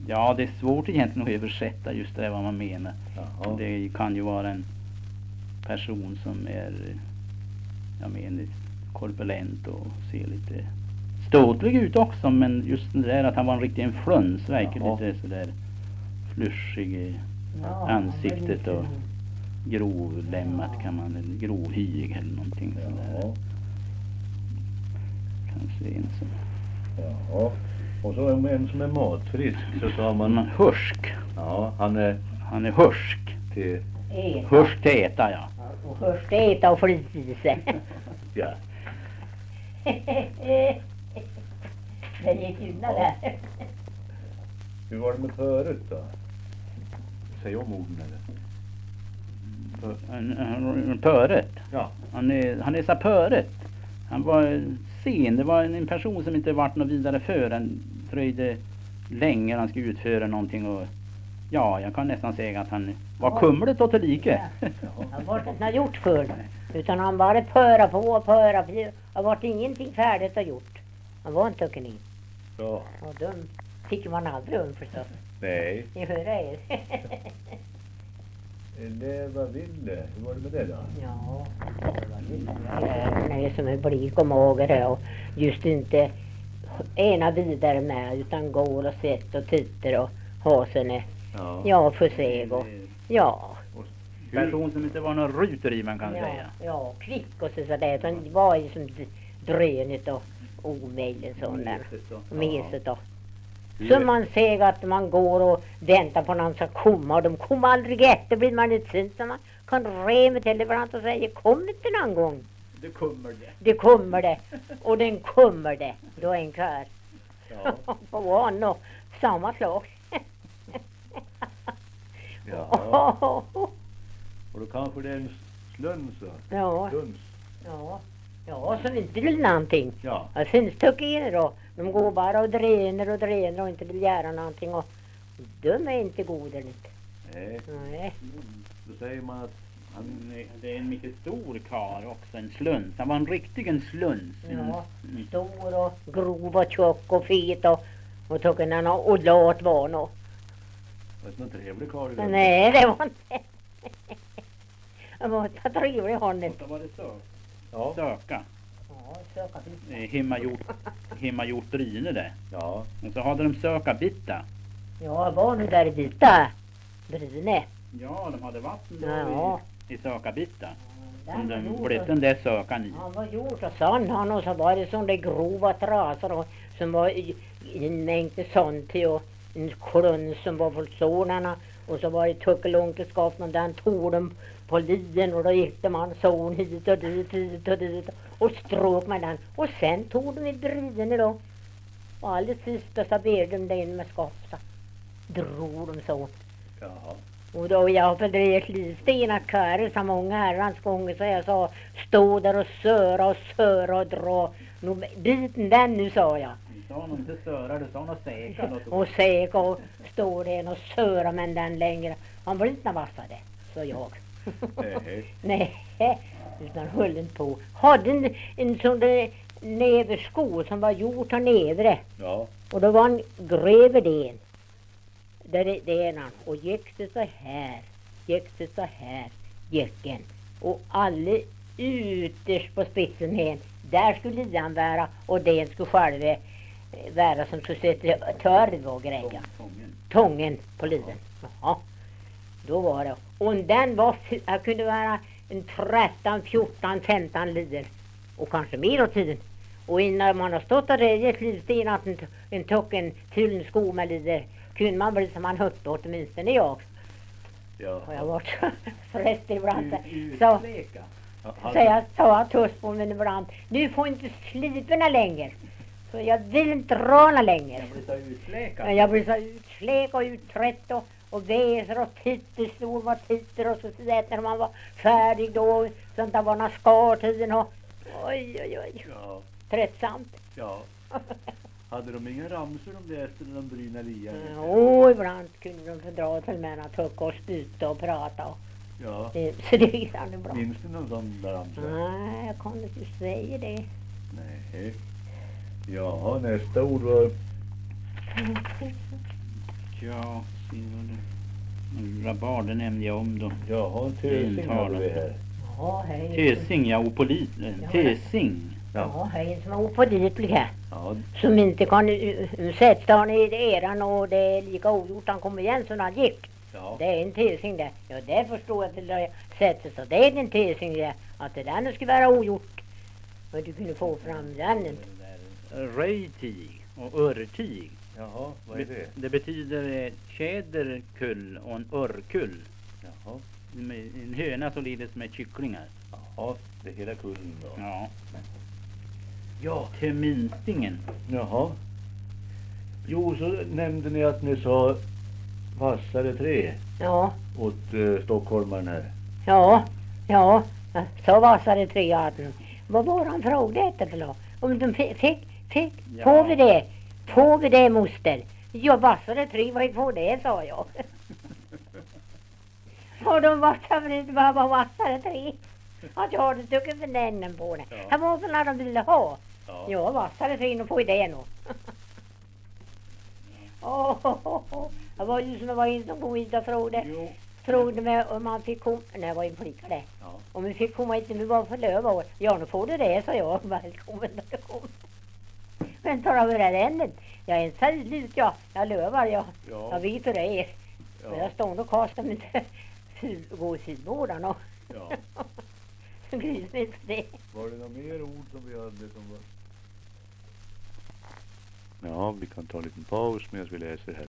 Ja, det är svårt egentligen att översätta just det vad man menar. Jaha. Det kan ju vara en person som är, jag menar, korpulent och ser lite ståtlig ut också, men just det där att han var en riktig influens, verkar Jaha. lite sådär flushig i Ja, ansiktet men och grovlämmat Ja. kan man, eller grovhyg eller någonting sådär. Ja. Kanske en som Ja. Och så en som är matfrisk så sa man man, hursk. ja, han är Han är hursk. till, Äta. Hursk till äta, ja. Och först äta och flyta i sig. ja. Det gick undan där. Hur var det med förut då? Säg om orden eller? Pöret. Ja. Han är så pöret. Han var sen. Det var en person som inte varit något vidare för. Han dröjde länge han skulle utföra någonting och ja, jag kan nästan säga att han var kumlet och tillika. Han var inte något gjort för det. Utan han bara pöra på och pöra på. Det var ingenting färdigt att gjort. Han var inte kunnat. Ja. Och de tycker man aldrig om förstås. Nej. Ni hör er. Leva ville. Hur var det med det då? Ja, det är som är blik och mager och just inte ena vidare med utan går och sätter och tittar och har sina, ja, för sig och ja. Person som inte var någon ruter i man kan Ja, säga. ja, kvick och sådär. Utan det var ju som drönigt och omöjligt sån där. Meset och. Så man säger att man går och väntar på någon ska komma och de kommer aldrig efter, blir man inte syn så man kan rämma till ibland och säga kom inte någon gång. Det kommer det. Det kommer det och den kommer det. Då är en kvar. Ja. På van och samma slag. Ja. Och då kanske det är en sluns då? Ja, Sluns. ja. Ja, som inte vill någonting. Ja. Jag syns tycker då. De går bara och dräner och inte vill göra någonting och de är inte goda lite. Nej. Nej. Då säger man att Det är en mycket stor karl också, en sluns. Han var en riktig en sluns. Ja, stor och grov och tjock och fet och tycker han och lat var nog. det är en trevlig karl. det. Nej, det var inte. Det var inte trevlig honom. Och så var det Ja. söka. Ja, söka bitta. Hemmagjort bryne det. Ja. Och så hade de söka bitta. Ja, jag var nu där i bitta. Bryne. Ja, de hade vatten Ja. i söka bitta. Där Som var de gjort blivit och- den där sökan i. Han var gjort och sån han och så var det sån där grova trasor och som var i en mängd sånt till och en klunn som var för sådana och så var det tuckelunkelskap och den tog dem på liden och då gick det man son hit och dit och stråk med den och sen tog de i brynen då och alldeles sist och så ber de det in med skafta drog de så. Jaha. Och då jag bedrev livstenat körer så många herrans gånger så jag sa stå där och söra och dra. Nu, biten den nu sa jag. Du sa nog inte söra, du sa nog säka. Och säka och stå där och söra men den längre. Han var inte vassade, så jag. Nej. Nej, utan höll inte på. Hade en sån där näversko som var gjort av nävre. Ja. Och då var han greve den. Det är han. Och gick det så här. Gick en. Och alla ytterst på spetsen hen. Där skulle han vara. Och den skulle själv vara som skulle sätta törv och greja. Tången på liden. Jaha. Då var det. Och den var, jag kunde vara en 13, 14, 15 lider. Och kanske mer åt tiden. Och innan man har stått där i ett livstid att en tocken till en sko med lider. Kunde man bli som man högt åtminstone jag. Ja. Och jag var förresten ibland. Så. Så jag sa tuss på mig ibland. Du får inte sliperna längre. Så jag vill inte rana längre. Jag blir så utsläkad. Men jag blir så utsläk och uttrött och väser och tittar stor var tittar och så där när man var färdig då. Så att det var några skartiden och oj. Ja. Tröttsamt. Ja. Hade de inga ramsor de läste när de bryna lian? Ibland kunde de få dra till mig att tucka och spyta och prata. Ja. Så det gick aldrig bra. Minns du någon sån där ramsa? Nej, jag kan inte säga det. Nej. Ja, nästa ord var Ja, se vad det... Rabarder nämnde jag om då. Jaha, en tösing har vi här. Ja, hej. Tösing, ja, opolit. Tösing. Ja, hej som är opålitlig här. Ja, Som inte kan sätta han i eran och det är lika ogjort han kommer igen som han gick. ja. Det är en tesing det. Ja, det förstår jag till det sättet. Så det är en tesing det. Att det där nu skulle vara ogjort. Men du kunde få fram den. Röjtig och örtig. Jaha, vad är det? Det betyder tjäderkull och en örkull. Jaha. En höna således med kycklingar. Jaha, det är hela kullen då. Ja. Ja, till minstingen. Jaha. Jo, så nämnde ni att ni sa vassare trä Ja, åt stockholmaren här. ja, ja. Så vasade tre arten. Vad var han frågade efter för då? Om de fick, Ja. får vi det moster? Ja, vassade tre, vad får det, sa jag. Och de vassade inte bara vassade tre. Att jag hade stuckit för nännen på det. Ja. Det var så när de ville ha. Ja. Ja, vassade tre, och får det nog. Det var ju som det var en som kom hit och frågade mig om man fick komma, nej det var en flicka det. Ja. Om vi fick komma hit, vi var för löva. Ja, nu får du det, sa jag. Välkommen när du kom. Men tar över det ännu. Jag är en sällut, ja. Jag lövar, ja. Ja. Jag vet hur det är. Ja. Men jag står och kastar mig inte gå i sidbådarna. Ja. Så grys mig inte det. Var det några mer ord som vi hade som var... Ja, vi kan ta en liten paus medan vi läser här.